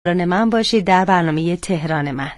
من باشید در برنامه تهران من.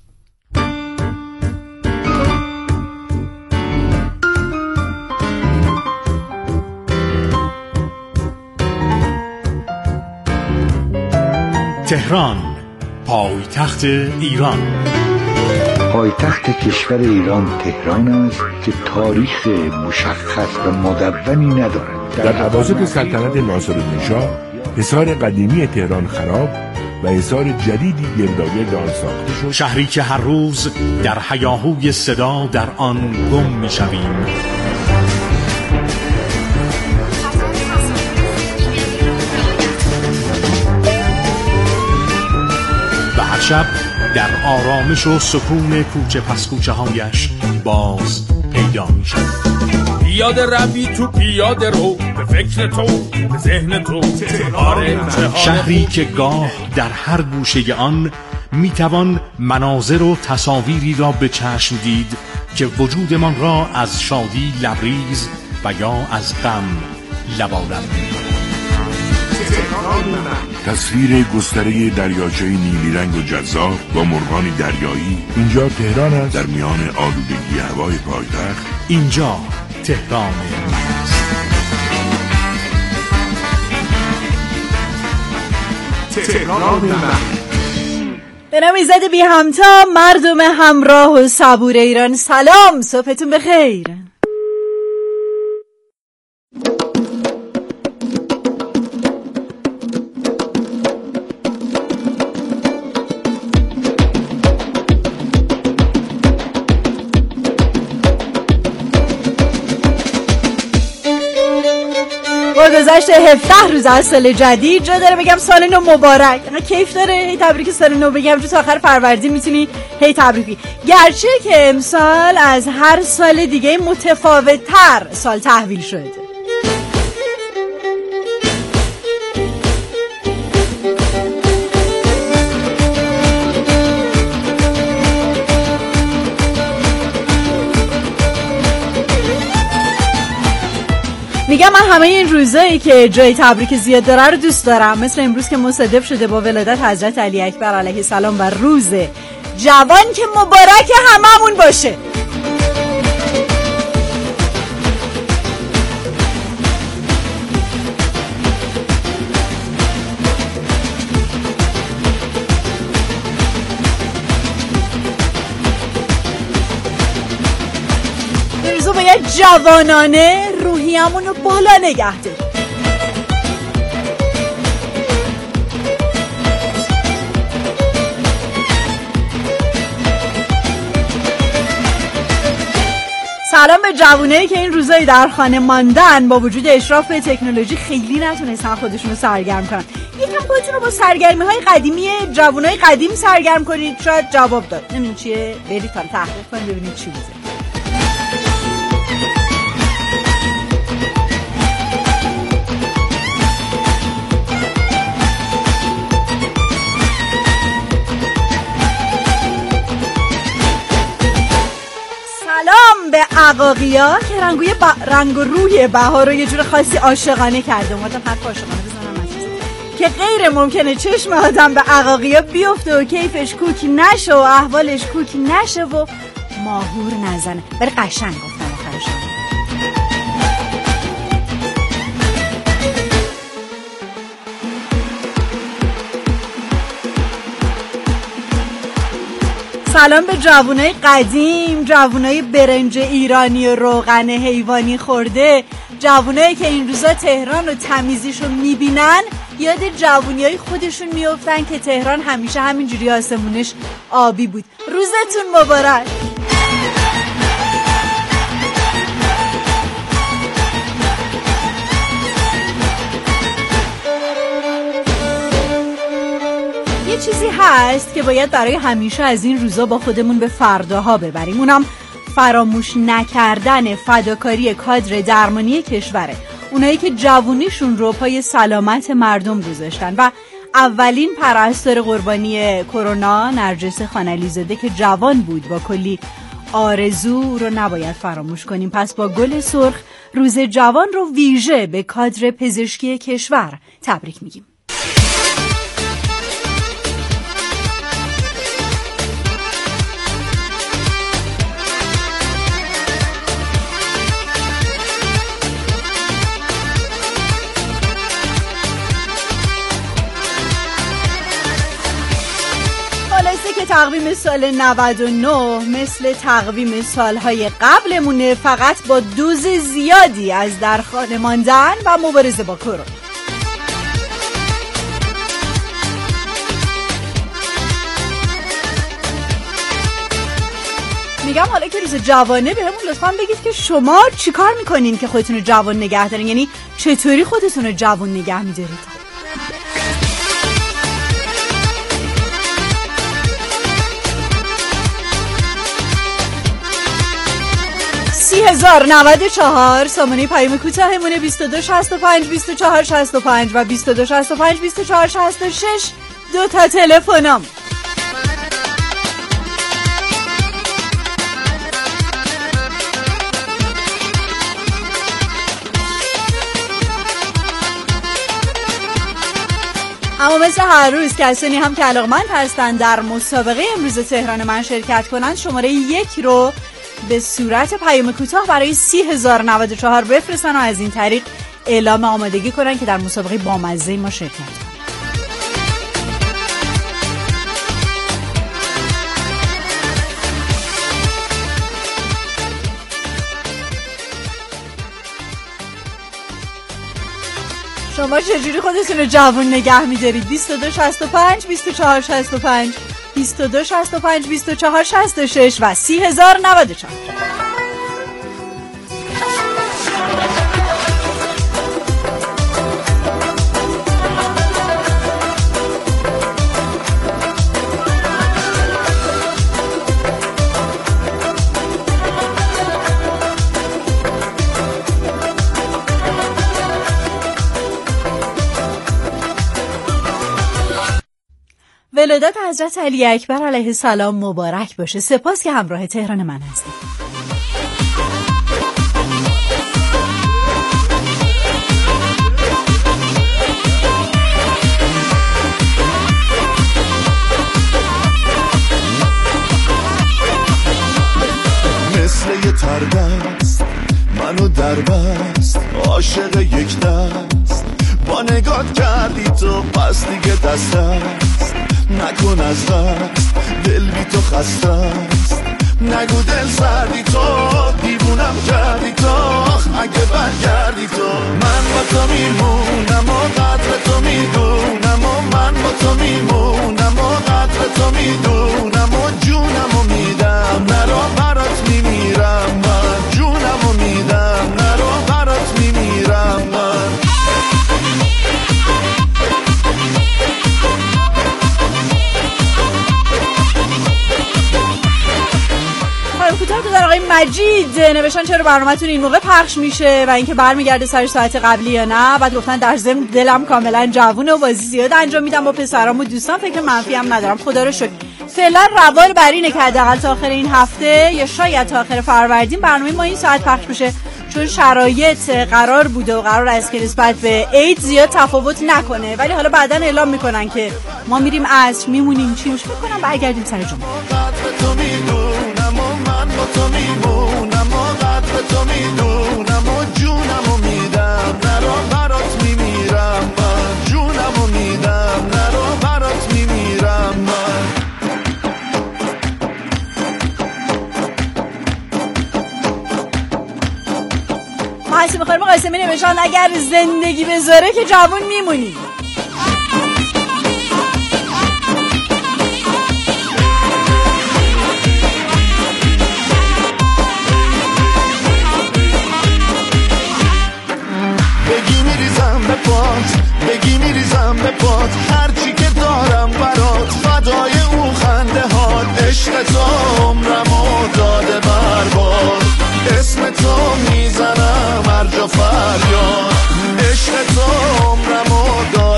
تهران، پایتخت ایران. پایتخت کشور ایران تهران است که تاریخ مشخص و مدونی ندارد. در اواسط سلطنت ناصرالدین‌شاه حصار قدیمی تهران خراب و حصار جدیدی گرداگرد آن ساخته شد. شهری که هر روز در هیاهوی صدا در آن گم می‌شویم. و هر شب در آرامش و سکون کوچه پس کوچه هایش باز پیدا می‌شود. پیاده روی تو پیاده رو، به فکر تو، به ذهن تو. شهری که گاه در هر گوشه آن میتوان مناظر و تصاویری را به چشم دید که وجودمان را از شادی لبریز و یا از غم لبالب می‌کند. تصویر گستره دریاچه نیلی رنگ و جذاب با مرغان دریایی. اینجا تهران است، در میان آلودگی هوای پایتخت. اینجا تهران من است. تهران من. به نام ایزد بی همتا، مردم همراه و صبور ایران، سلام، صبحتون بخیر. گذشت 17 روز از سال جدید، جا داره بگم سال نو مبارک. کیف داره هی تبریک سال نو بگم، جو تا آخر فروردین میتونی هی تبریکی. گرچه که امسال از هر سال دیگه متفاوت تر سال تحویل شده. میگم من همه این روزایی که جای تبریک زیاد داره رو دوست دارم، مثل امروز که مصادف شده با ولادت حضرت علی اکبر علیه السلام و روز جوان که مبارک هممون باشه. جوانانه روحیمون رو بالا نگه داریم. سلام به جوانایی که این روزایی در خانه ماندن، با وجود اشراف به تکنولوژی خیلی نتونستن خودشون رو سرگرم کنن. یکم خودتون رو با سرگرمی های قدیمی جوانای قدیم سرگرم کنید، شاید جواب داد. نمیدونم چیه، برید تا تحقیق کنید ببینید چی بوده. به عقاقیا که رنگ و روی بهار رو یه جور خاصی عاشقانه کرده. اومدم حرف عاشقانه بزنم که غیر ممکنه چشم آدم به عقاقیا بیفته و کیفش کوک نشه و احوالش کوک نشه و ماهور نزنه. ولی قشنگ گفتم آخرش. سلام به جوانای قدیم، جوانای برنج ایرانی و روغن حیوانی خورده، جوانایی که این روزا تهران و تمیزیشو میبینن، یاد جوانیای خودشون میافتن که تهران همیشه همینجوری آسمونش آبی بود. روزتون مبارک. یه چیزی هست که باید برای همیشه از این روزا با خودمون به فرداها ببریم، اونم فراموش نکردن فداکاری کادر درمانی کشوره. اونایی که جوونیشون رو پای سلامت مردم گذاشتن و اولین پرستار قربانی کرونا نرجس خانعلی‌زاده که جوان بود با کلی آرزو رو نباید فراموش کنیم. پس با گل سرخ روز جوان رو ویژه به کادر پزشکی کشور تبریک میگیم. مثل که تقویم سال 99 مثل تقویم سالهای قبلمونه، فقط با دوز زیادی از در خانه ماندن و مبارزه با کرونا. میگم حالا که روز جوانه بهمون لطفاً بگید که شما چی کار میکنین که خودتون رو جوان نگه دارین، یعنی چطوری خودتون رو جوان نگه میدارید؟ 30,094 سامانه پیام کوتاهمونه 2265 2465 و 2265 2466 دو تا تلفنم. اما مثل هر روز کسانی هم که علاقمند هستن در مسابقه امروز تهران من شرکت کنند شماره 1 رو به صورت پیام کوتاه برای 30,094 بفرستن و از این طریق اعلام آمادگی کنن که در مسابقه بامزه ما شرکت کنن. شما چجوری خودتون رو جوان نگه می‌دارید؟ 2265 2465 2265 2466 و 30,094. ولادت حضرت علی اکبر علیه السلام مبارک باشه. سپاس که همراه تهران من هستید. مثل یه تردست منو در بست، عاشق یک دست با نگات کردی تو، پس دیگه دست است نکن از دست، دل بی تو خسته است، نگو دل سردی تو، دیوونم کردی تو، اگه برگردی تو من با تو میمونم و قدر تو میدونم و من با تو میمونم و قدر تو میدونم و جونم و میدم، نرو برات میمیرم من، جونم و میدم، نرو برات میمیرم من. کوتاه در آقای مجید نوشتن چرا برنامه‌تون این موقع پخش میشه و اینکه برمیگرده سر ساعت قبلی یا نه. بعد گفتن در ضمن دلم کاملا جوونه و بازی زیاد انجام میدم با پسرام و دوستان، فکر منفی هم ندارم خدا رو شکر. فعلا روال بر اینه که حداقل تا آخر این هفته یا شاید تا آخر فروردین برنامه ما این ساعت پخش بشه، چون شرایط قرار بوده و قرار است که نسبت به عید زیاد تفاوت نکنه، ولی حالا بعداً اعلام میکنن که ما میریم عصر میمونیم چی میشه، میکنم برگردیم سر جمعه. تو میمونم و قدر تو میدونم و جونم و میدم، نرو برات میمیرم من، جونم و میدم، نرو برات میمیرم من. محسی بخارم قاسمی نوشتن اگر زندگی بذاره که جوان میمونی. بگی میریزم به پات، هرچی که دارم برات، فدای او خنده هات، عشق تو عمرمو داده برباد، اسم تو میزنم هر جا فریاد، عشق تو عمرمو داده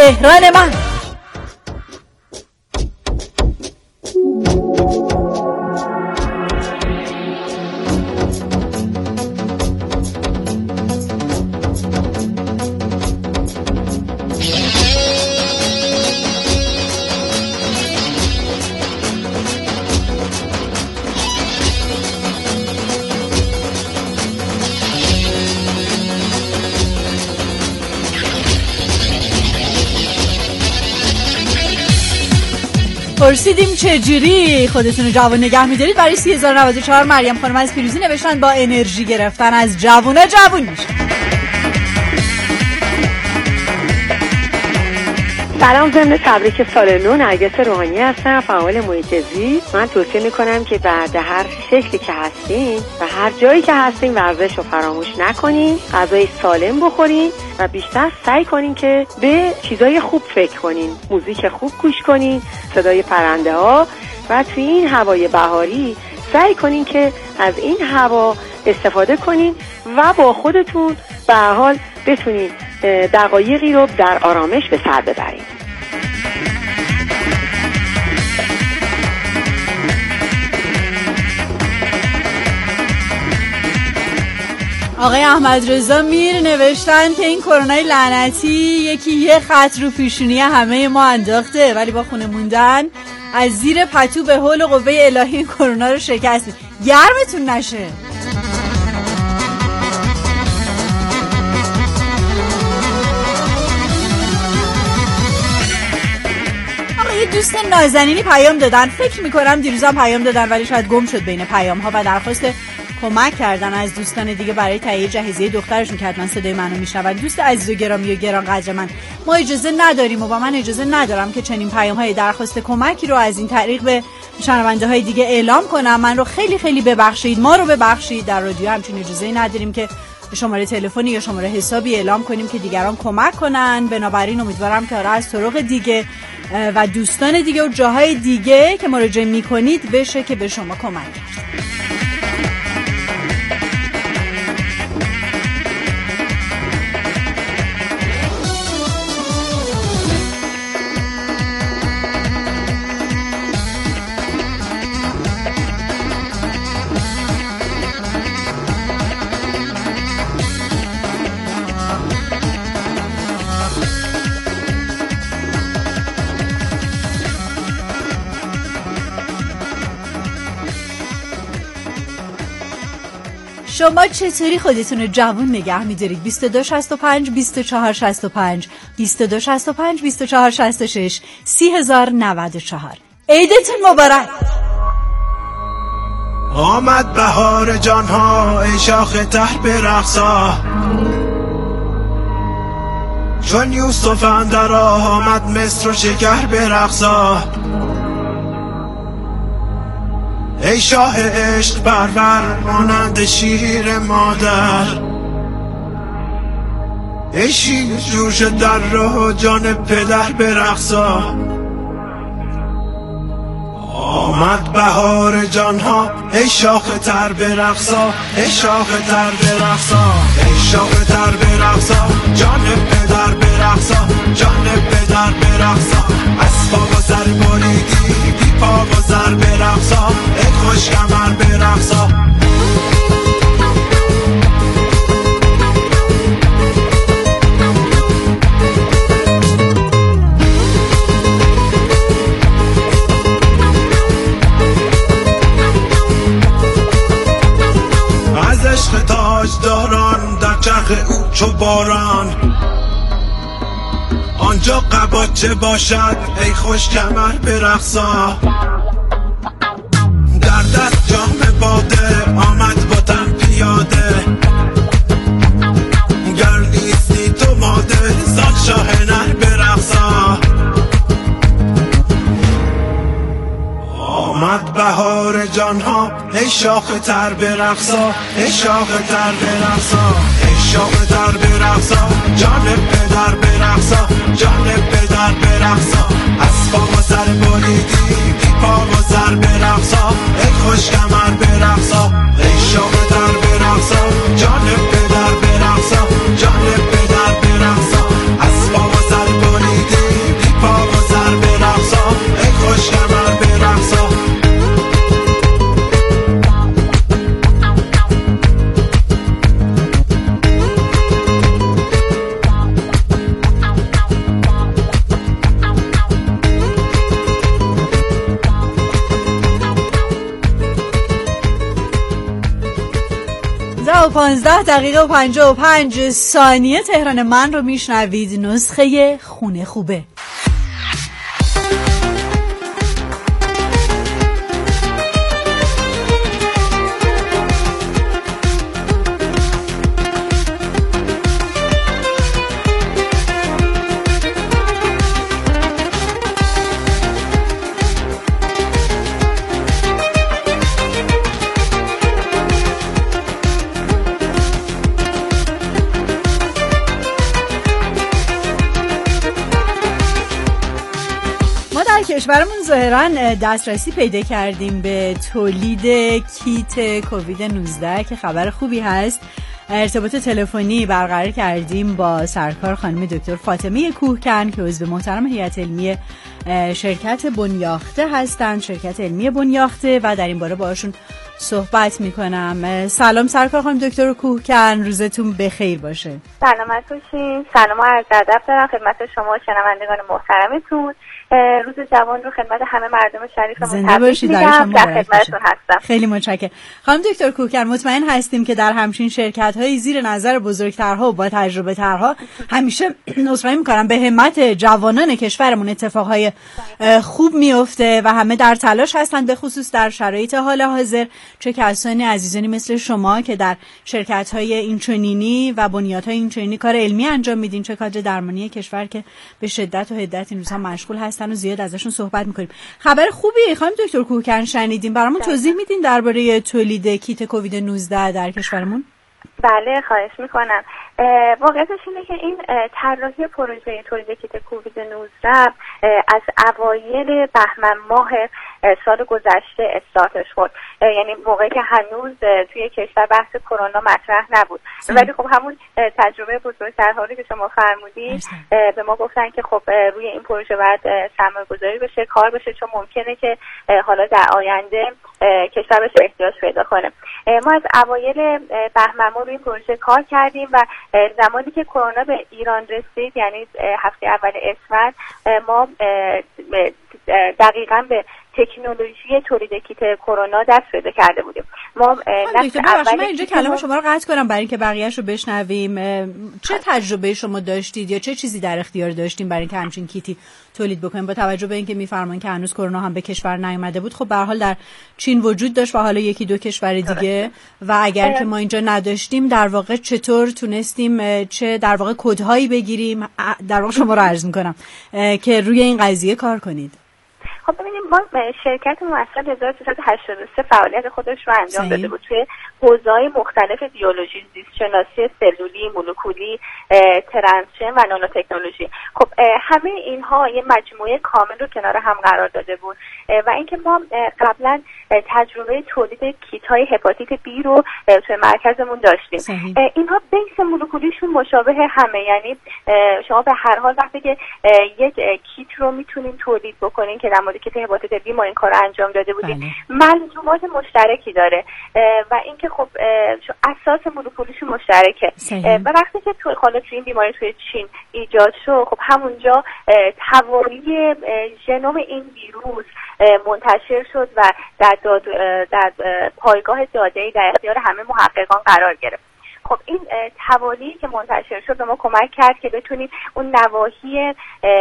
تهران من. پرسیدیم چجوری خودتون رو جوان نگه می‌دارید. برای 3094 مریم خانم از پیروزی نوشتن با انرژی گرفتن از جوونا جوون میشه. سلام، ضمن تبریک سال نو، نرگس روحانی هستم، فعال محیط زیست. من توصیه میکنم که بعد هر شکلی که هستین و هر جایی که هستین ورزش رو فراموش نکنین، غذای سالم بخورین و بیشتر سعی کنین که به چیزای خوب فکر کنین، موزیک خوب گوش کنین، صدای پرنده ها، و توی این هوای بهاری سعی کنین که از این هوا استفاده کنین و با خودتون به هر حال بتونین دقایقی رو در آرامش به سر ببرین. آقای احمد رضا میر نوشتن که این کرونای لعنتی یکی یه خط رو پیشونی همه ما انداخته، ولی با خونه موندن از زیر پتو به حول و قوه الهی این کرونا رو شکست. گرمتون نشه. یه دوست نازنینی پیام دادن، فکر میکنم دیروزم پیام دادن ولی شاید گم شد بین پیام ها، و درخواست کمک کردن از دوستان دیگه برای تهیه جهیزیه دخترشون که حتما صدای منو میشنون. دوست عزیز و گرامی و گرانقدر من، ما اجازه نداریم و با من اجازه ندارم که چنین پیام های درخواست کمکی رو از این طریق به شنونده های دیگه اعلام کنم. من رو خیلی خیلی ببخشید، ما رو ببخشید. در رادیو همچین اجازه نداریم که شماره تلفنی یا شماره حسابی اعلام کنیم که دیگران کمک کنن. بنابراین امیدوارم که از طرق دیگه و دوستان دیگه و جاهای دیگه که مراجعه میکنید بشه که به شما کمک کنید. شما چطوری خودتون رو جوون نگه می‌دارید؟ 2265 2465 2265 2466 3094. عیدتون مبارک. آمد بهار جانها ای شاخ ته برقصا، چون یوسف اندر آمد مصر و شکر برقصا. ای شاه عشق پرور مانند شیر مادر، ای شیر جوش در راه جان پدر برقصا. آمد بهار جانها ای شاخ تر برقصا، ای شاخ تر برقصا، ای شاخ تر برقصا، جان پدر برقصا، جان پدر برقصا. از پا و سر بریدی بی پا و سر برقصا، ای خوش کمر برقصا. از عشق تاجداران در چرخ او چو باران، آنجا قباچه باشد ای خوش کمر برقصا. در دست جام باده آمد با تن پیاده، گر نیستی تو ماده زان شاه نر برقصا. آمد بهار جانها ای شاخ تر برقصا، ای شاخ تر برقصا، ای شاخ تر برقصا، جان پدر برقصا، جان پدر برقصا. از پا و سر بریدی بی پا و سر برقصا، ای خوش کمر برقصا. ای شاخ تر برقصا، جان پدر برقصا، جان پدر برقصا. از پا و سر بریدی 15 دقیقه و 55 ثانیه تهران من رو میشنوید. نسخه خونه خوبه. کشورمون ظاهراً دسترسی پیدا کردیم به تولید کیت کووید 19 که خبر خوبی هست. ارتباط تلفنی برقرار کردیم با سرکار خانم دکتر فاطمه کوهکن که عضو محترم هیئت علمی شرکت بنیاخته هستند، شرکت علمی بنیاخته، و در این باره باهاشون صحبت میکنم. سلام سرکار خانم دکتر کوهکن، روزتون بخیر باشه. سلامت باشین. سلام و عرض ادب دارم خدمت شما شنوندگان محترمتون. روز جوان رو خدمت همه مردم شریف تبریک میگم. در خدمتتون هستم. خیلی متشکرم. خانم دکتر کوهکن، مطمئن هستیم که در همچین شرکت‌های زیر نظر بزرگترها و با تجربه ترها همیشه عذرخواهی می‌کنم به همت جوانان کشورمون اتفاقهای خوب میفته و همه در تلاش هستند، به خصوص در شرایط حال حاضر. چه کسانی عزیزانی مثل شما که در شرکت‌های اینچنینی و بنیادهای اینچنینی کار علمی انجام میدین، چه کادر درمانی کشور که به شدت و حدت این روزها مشغول هستن و زیاد ازشون صحبت می‌کنیم. خبر خوبی خانم دکتر کوهکن شنیدیم، برامون توضیح میدین درباره تولید کیت کووید 19 در کشورمون؟ بله خواهش میکنم. واقعیتش اینه که این طراحی پروژه تولید کیت کووید 19 از اوایل بهمن ماه سال گذشته استارتش شد، یعنی موقعی که هنوز توی کشور بحث کرونا مطرح نبود. ولی خب همون تجربه بزرگترهایی که شما فرمودید به ما گفتن که خب روی این پروژه باید سرمایه‌گذاری بشه، کار بشه، چون ممکنه که حالا در آینده کشور بهش احتیاج پیدا کنه. ما از اوایل بهمن روی این پروژه کار کردیم و زمانی که کرونا به ایران رسید، یعنی هفته اول اسفند، ما دقیقاً به تکنولوژی تولید کیت کرونا دست پیدا کرده بودیم. ما من اینجا کلام شما رو قطع کنم برای اینکه بقیه‌اش رو بشنویم. چه تجربه شما داشتید یا چه چیزی در اختیار داشتین برای اینکه همچین کیتی تولید بکنیم، با توجه به اینکه میفرمان که هنوز کرونا هم به کشور نیامده بود؟ خب به هر حال در چین وجود داشت و حالا یکی دو کشور دیگه، و اگر که ما اینجا نداشتیم در واقع چطور تونستیم چه در واقع کدهایی بگیریم؟ در واقع شما رو عرض می‌کنم که روی این قضیه کار کنید. خب ببینید، ما شرکتمون اصلا 1383 فعالیت خودش رو انجام داده بود توی حوزه‌های مختلف بیولوژی، زیستشناسی سلولی، مولکولی، ترانسژن و نانوتکنولوژی. خب همه اینها یه مجموعه کامل رو کنار هم قرار داده بود و اینکه ما قبلا تجربه تولید کیت‌های هپاتیت بی رو توی مرکزمون داشتیم. اینها بیس مولکولیشون مشابه همه، یعنی شما به هر حال وقتی که یک کیت رو میتونین تولید بکنین که در مورد کیت هپاتیت بی ما این کار انجام داده بودیم، ملزومات مشترکی داره و اینکه خب اساس مولکولیشون مشترکه. و وقتی که توی این بیماری توی چین ایجاد شد، خب همونجا توالی ژنوم این ویروس منتشر شد و در پایگاه داده‌ای در اختیار همه محققان قرار گرفت. خب این توالی که منتشر شد به ما کمک کرد که بتونیم اون نواحی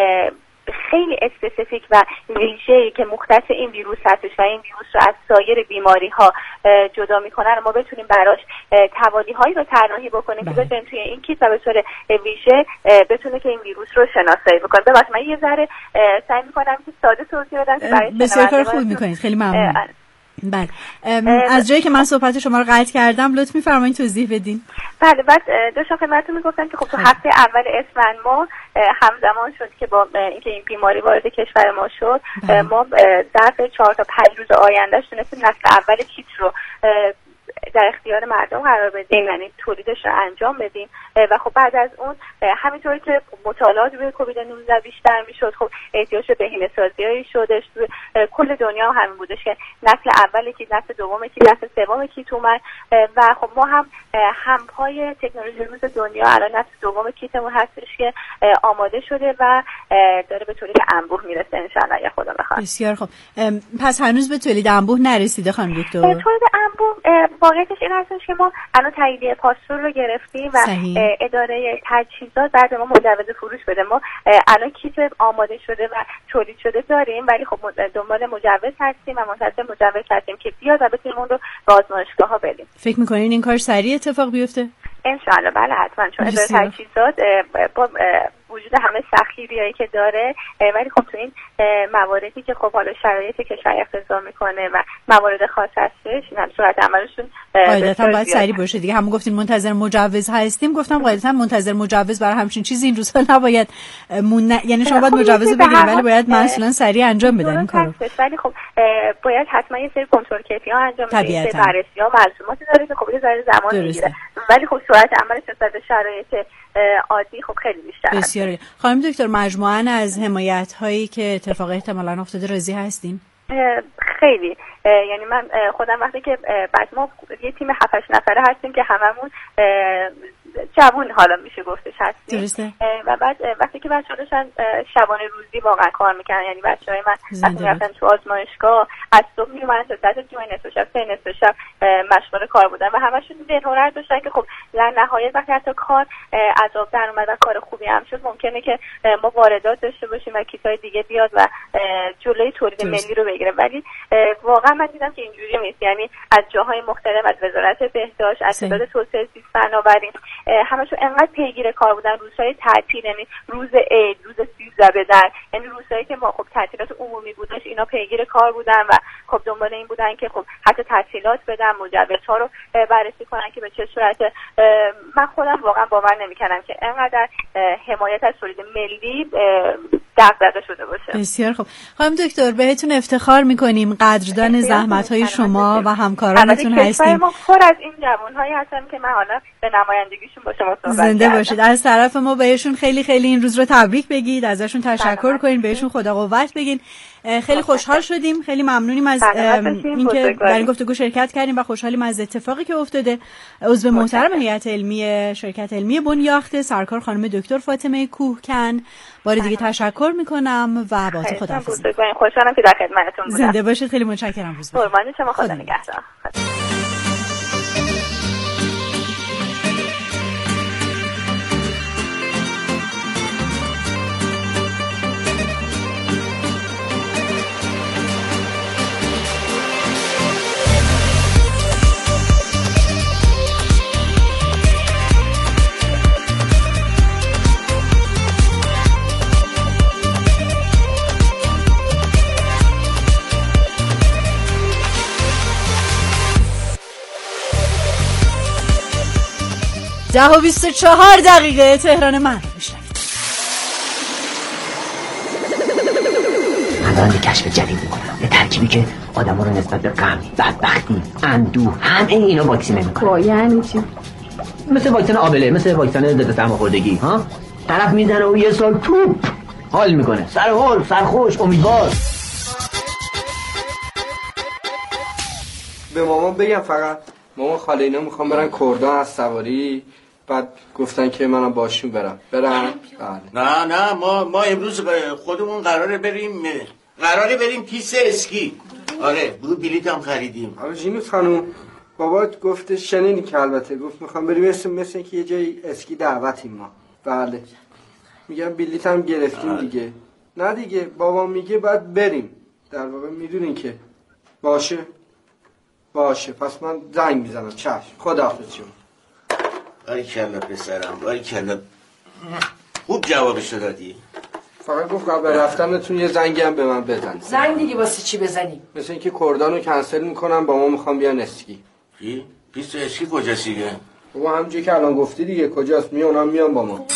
خیلی اسپسیفیک و ویژه‌ای که مختص این ویروس هستش و این ویروس رو از سایر بیماری‌ها جدا می‌کنه رو ما بتونیم براش توالی‌هایی رو طراحی بکنیم که بتونیم توی این کیت و به طور ویژه بتونه که این ویروس رو شناسایی بکنه. ببخشید من یه ذره سعی می‌کنم که ساده توضیح بدم که برای بسیار کار خوب می‌کنید. خیلی ممنون. بله، از جایی که من صحبت شما رو قطع کردم لطف می‌فرمایید توضیح بدین. بله، بعد داشتم خدمتتون میگفتم که خب تو هفته اول اسفند ما همزمان شد که با اینکه این بیماری وارد کشور ما شد، ما ظرف 4 تا 5 روز آینده تونستیم نسل اول کیت رو در اختیار مردم قرار بدیم، یعنی تولیدش رو انجام بدیم. و خب بعد از اون همینطوری که مطالعات روی کووید 19 بیشتر میشد، خب احتیاج به بهینه‌سازی‌هایی شدش. کل دنیا هم همین بودش که نسل اول کیت، نسل دوم کیت، نسل سوم کیت اومد و خب ما هم همپای تکنولوژی روز دنیا الان نسل دوم کیتمون هستش که آماده شده و داره به تولید انبوه میرسه ان شاء الله اگه خدا بخواد. بسیار خوب. پس هنوز به تولید انبوه نرسیده خانم دکتر؟ تولید انبوه واقعیتش این هستش که ما الان تاییدیه پاسپورت رو گرفتیم و اداره تجهیزات بعد ما مجوز فروش بده. ما الان کیت آماده شده و تولید شده داریم، ولی خب دنبال مجوز هستیم و منتظر مجوز هستیم که بیاد و بتونیم اون رو به آزمایشگاه‌ها بدیم. فکر می‌کنین این کار سریع اتفاق بیفته؟ انشالله بله حتما، چون اداره تجهیزات با وجود همه سختگیریایی که داره، ولی خب تو این مواردی که خب حالا شرایط کشور اقتضا میکنه و موارد خاص هستش، این هم صورت عملشون قاعدتا باید سریع باشه دیگه. همون گفتین منتظر مجوز هستیم، گفتم قاعدتا منتظر مجوز برای همچین چیزی این روزها نباید یعنی شما باید مجوز بگیرید ولی باید مثلا سریع انجام بدن این کارو. ولی خب باید حتما یه سری کنترل کیفی‌ها انجام بشه، بررسی‌ها ملزوماتی داره که خب یه ذره زمان میگیره، ولی خب سرعت عملش نسبت به شرایط عادی خب خیلی بیشتر. بسیار. خانم دکتر، مجموعاً از حمایت هایی که اتفاق احتمالاً افتاده راضی هستین؟ خیلی، یعنی من خودم وقتی که بعد ما یه تیم 7-8 نفره هستیم که هممون جوون حالا میشه گفتش هستیم. درسته. و بعد وقتی که بچه‌ها داشتن شبانه روزی واقعا کار میکنن، یعنی بچه‌های من وقتی رفتن تو آزمایشگاه از صبح میومدن تا 10 نصف شب 3 نصف شب مشغول کار بودن و همشون ذهن هنر داشتن که خب در نهایت وقتی حتی کار از آب در اومد و کار خوبی هم شد، ممکنه که ما واردات داشته باشیم و کیسای دیگه بیاد و جلوی تولید ملی رو بگیره، ولی واقعا من دیدم که اینجوری نیست. یعنی از جاهای مختلف، از وزارت بهداشت، از تعداد توسعه زیست فناوری، همشون انقدر پیگیر کار بودن. روزهای تعطیل، یعنی روز عید، روز 13 بدر، یعنی روزهایی که ما خب تعطیلات عمومی بودش، اینا پیگیر کار بودن و خب دنبال این بودن که خب حتی تعطیلات بدن، مجوزها رو بررسی کنن که به چه صورت. من خودم واقعا باور نمی‌کردم که انقدر حمایت از تولید ملی دغدغه شده باشه. بسیار خوب. خانم دکتر، بهتون افتخار می‌کنیم، قدردان زحمت‌های شما و همکارانتون هستیم. ما پر از این جوان‌هایی هستن که من حالا به نمایندگیشون با شما صحبت زنده باشید. از طرف ما بهشون خیلی خیلی این روز رو تبریک بگید، ازشون تشکر کنین، بهشون خدا قوت بگین. خیلی خوشحال شدیم، خیلی ممنونیم از اینکه در این گفتگو شرکت کردیم و خوشحالیم از اتفاقی که افتاده. عضو محترم هیئت علمی شرکت علمی بنیاخته سرکار خانم دکتر فاطمه کوهکن، بار دیگه تشکر میکنم و با تو خداحافظی. خوشحالم که در خدمتتون بودم. زنده باشید، خیلی متشکرم. روز بخیر. قربان شما، خدا نگهدار. 10:24 تهران من میشنوید. الان کشف جدید میکنم، یه ترکیبی که آدما رو نسبت به غم، بدبختی، اندوه، همه اینا واکسینه میکنه. یعنی چی؟ مثل واکسن آبله، مثل واکسن ضد سرماخوردگی ها. طرف میزنه و یه سال توپ حال میکنه، سرحال، سرخوش، امیدوار. به مامان بگم فقط مامان خاله اینا میخوام برن کردان از سواری، بعد گفتن که منم باشون برم. بله. نه ما امروز خودمون قراره بریم پیست اسکی. آره بلیط هم خریدیم. آره جینوس خانوم، بابات گفته شنیدی که البته گفت میخوام بریم مثل که یه جای اسکی دعوتیم ما. بله میگم بلیط هم گرفتیم دیگه. نه دیگه بابا میگه باید بریم، در واقع میدونین که باشه پس من زنگ میزنم. چشم، خداحافظ شما. باریکلا پسرم، باریکلا، خوب جوابشو دادی. فقط گفت قبل رفتنتون یه زنگی هم به من بزن. زنگ دیگه واسه چی بزنیم؟ مثل اینکه کردانو کنسل میکنم، با ما میخوام بیان اسکی. چی؟ پیست اسکی کجاست دیگه؟ بابا همونجوری که الان گفتی دیگه، کجاست؟ میان با ما.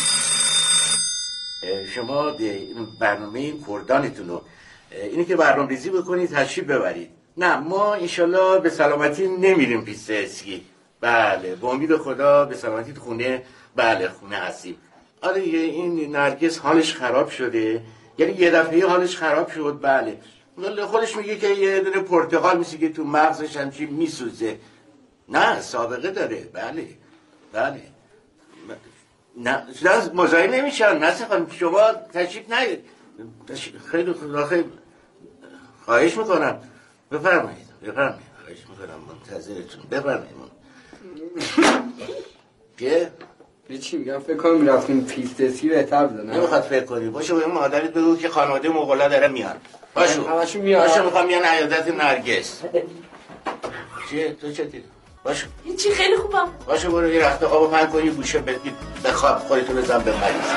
شما برنامه کردانتونو اینه که برنامه‌ریزی بکنید، تشریف ببرید. نه ما انشالله به سلامتی نمیریم پیست اسکی. بله به امید خدا به سلامتی تو خونه. بله خونه هستیم. آره این نرگس حالش خراب شده، یعنی یه دفعه حالش خراب شد. بله خودش میگه که یه دونه پرتقال میسیگه تو مغزش همچین میسوزه. نه سابقه داره. بله نه مزاحم نمیشن. مثلا شما تشریف نیارید. خیلی خواهش میکنم. بفرمایید. خواهش میکنم منتظرتون ببرمون. که؟ چی میگم فکر کنم میرفتیم پیست اسکی بهتر بده. نمیخواد فکر کنی. باشه به مادرت بگو که خانواده مغولا داره میان. همشون میان. باشه میخوام بیان عیادت نرگس. چیه؟ تو چه دیدی؟ باشه چی خیلی خوبم. باشه برو یه رخت خوابو پهن کنی گوشه بخواب خودتو بزن به مریض.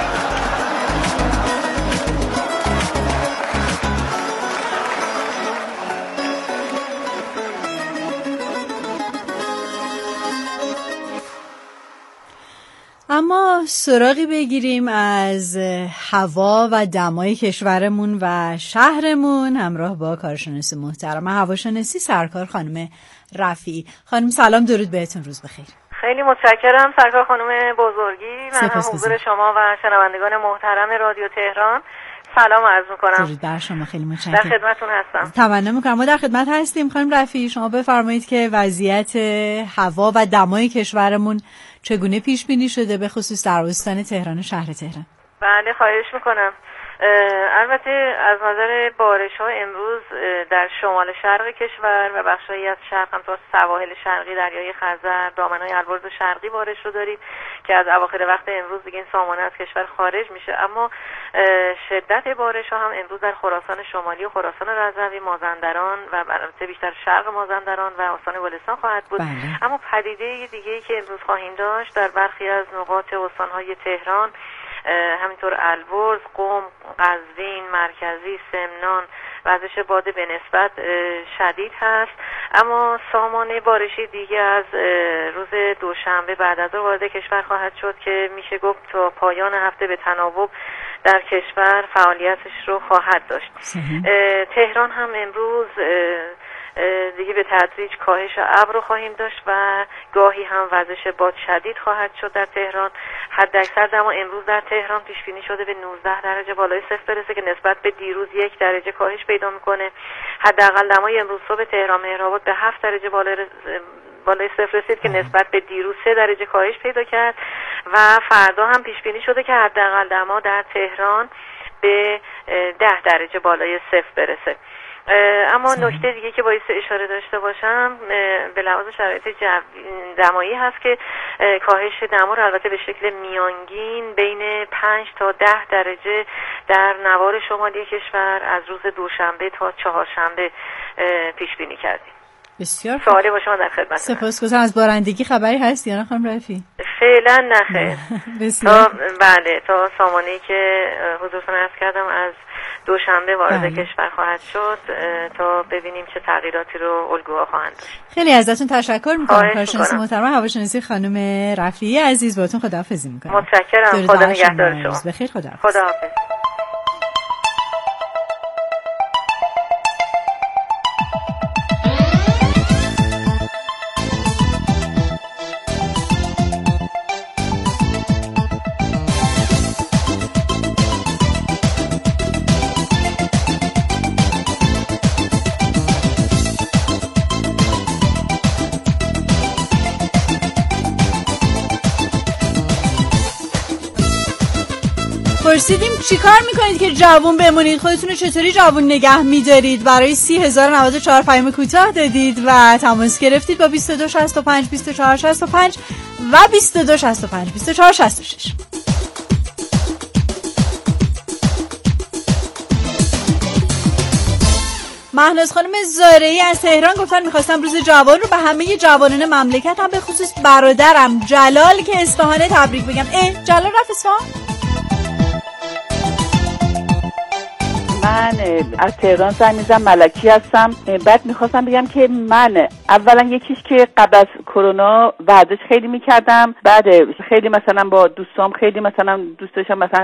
اما سراغی بگیریم از هوا و دمای کشورمون و شهرمون همراه با کارشناس محترم هواشناسی سرکار خانم رفیعی. خانم سلام، درود بهتون، روز بخیر. خیلی متشکرم سرکار خانم بزرگی. من هم حضور شما و شنوندگان محترم رادیو تهران سلام عرض میکنم. درود بر شما، خیلی متشکرم. در خدمتتون هستم. تمنا میکنم. ما در خدمت هستیم. خانم رفیعی شما بفرمایید که وضعیت هوا و دمای کشورمون چگونه پیش بینی شده به خصوص در استان تهران و شهر تهران؟ بله خواهش میکنم. البته از نظر بارش‌ها امروز در شمال شرق کشور و بخشایی از شرق هم تا سواحل شرقی دریای خزر، دامنه‌های البرز شرقی بارش رو دارید که از اواخر وقت امروز دیگه این سامانه از کشور خارج میشه، اما شدت بارش‌ها هم امروز در خراسان شمالی و خراسان رضوی، مازندران و البته بیشتر شرق مازندران و استان گلستان خواهد بود. اما پدیده دیگه‌ای که امروز خواهیم داشت در برخی از نقاط استان‌های تهران، همینطور البرز، قم، قزوین، مرکزی، سمنان، وزش باد به نسبت شدید هست، اما سامانه بارشی دیگه از روز دوشنبه بعد از ظهر وارد کشور خواهد شد که میشه گفت تا پایان هفته به تناوب در کشور فعالیتش رو خواهد داشت. تهران هم امروز دیگه به تدریج کاهش ابر رو خواهیم داشت و گاهی هم وزش باد شدید خواهد شد در تهران. حداکثر دما امروز در تهران پیش بینی شده به 19 درجه بالای صفر برسه که نسبت به دیروز 1 درجه کاهش پیدا میکنه. حداقل دمای امروز صبح تهران مهرآباد به 7 درجه بالای صفر رسید که نسبت به دیروز 3 درجه کاهش پیدا کرد و فردا هم پیش بینی شده که حداقل دما در تهران به 10 درجه بالای صفر برسه. اما نکته دیگه که باعث اشاره داشته باشم به لحاظ شرایط دمایی هست که کاهش دما رو البته به شکل میانگین بین 5 تا 10 درجه در نوار شمالی کشور از روز دوشنبه تا چهارشنبه پیش بینی کردیم. بسیار سوالی با شما در خدمتم. سپاسگزارم. از بارندگی خبری هست یا نه خانم رفیعی؟ فعلا نخیر. بسیار بله تا سامانه‌ای که حضورتون عرض کردم از دوشنبه وارد کشور خواهد شد تا ببینیم چه تغییراتی رو الگوها خواهند داشت. خیلی ازتون تشکر می‌کنم. کارشناس محترم هواشناسی خانم رفیعی عزیز، باهاتون خداحافظی می‌کنم. متشکرم. خدا نگهدار شما. بخیر. خداحافظ. خداحافظ. پرسیدیم چی کار میکنید که جوون بمونید، خودتون رو چطوری جوون نگه میدارید؟ برای 30,094 پیام کوتاه دادید و تماس گرفتید با 2265 2465 و 2265 2466. مهناز خانم زارعی از تهران گفتن میخواستم روز جوان رو به همه جوانان مملکت هم به خصوص برادرم جلال که اصفهانه تبریک بگم. جلال رفت اصفهان؟ من از تهران زنگ میزنم، ملکی هستم. بعد میخواستم بگم که من اولا یکیش که قبل از کرونا ورزش خیلی میکردم، بعد خیلی مثلا با دوستام خیلی مثلا دوست داشتم مثلا